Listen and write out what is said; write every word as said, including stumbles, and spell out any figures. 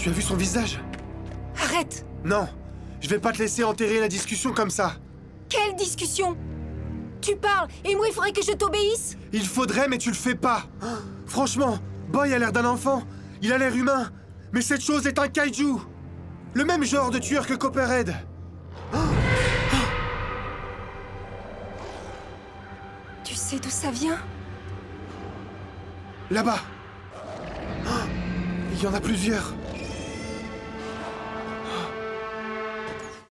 Tu as vu son visage? Arrête! Non, je vais pas te laisser enterrer la discussion comme ça. Quelle discussion? Tu parles, et moi il faudrait que je t'obéisse? Il faudrait, mais tu le fais pas. Franchement, Boy a l'air d'un enfant. Il a l'air humain. Mais cette chose est un kaiju. Le même genre de tueur que Copperhead. Tu sais d'où ça vient? Là-bas. Il y en a plusieurs.